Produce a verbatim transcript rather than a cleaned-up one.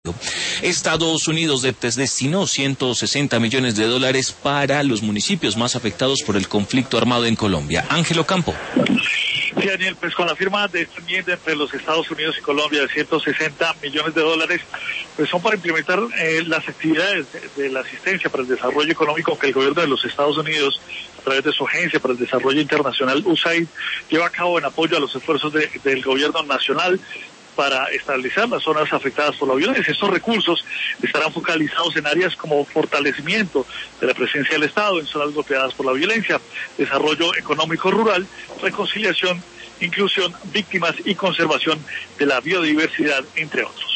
Estados Unidos destinó ciento sesenta millones de dólares para los municipios más afectados por el conflicto armado en Colombia. Ángelo Campo. Sí, Daniel, pues con la firma de esta enmienda entre los Estados Unidos y Colombia de ciento sesenta millones de dólares, pues son para implementar eh, las actividades de, de la asistencia para el desarrollo económico que el gobierno de los Estados Unidos, a través de su Agencia para el Desarrollo Internacional, U S A I D, lleva a cabo en apoyo a los esfuerzos de, del gobierno nacional para estabilizar las zonas afectadas por la violencia. Estos recursos estarán focalizados en áreas como fortalecimiento de la presencia del Estado en zonas golpeadas por la violencia, desarrollo económico rural, reconciliación, inclusión, víctimas y conservación de la biodiversidad, entre otros.